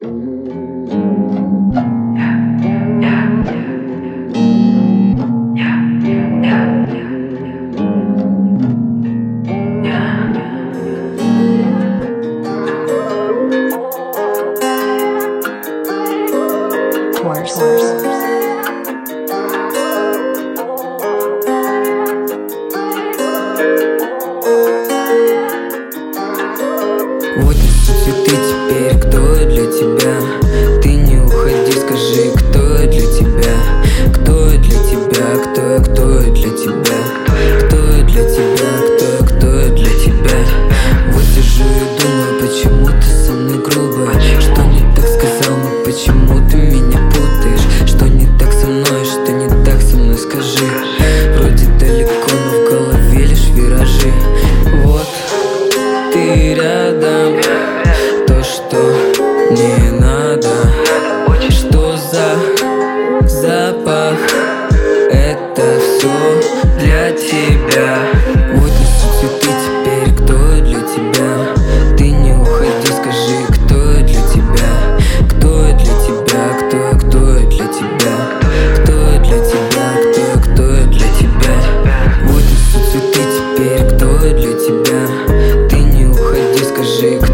Вот несу цветы теперь, кто я для тебя? Ты не уходи, скажи, кто я для тебя? Кто я для тебя? Кто я для тебя? Кто я для тебя? Кто я для тебя? Вот сижу и думаю, почему ты со мной грубая? Что не так сказал, но почему ты меня путаешь? Что не так со мной, что не так со мной, скажи. Вроде далеко, но в голове лишь виражи. Вот ты рядом, то, что не надо. Что за запах? Это все для тебя. Вот несу цветы теперь, кто я для тебя? Ты не уходи, скажи, кто я для тебя? Кто я для тебя? Кто я для тебя? Кто я для тебя? Кто я для тебя? Вот несу цветы теперь, кто я для тебя? Ты не уходи, скажи,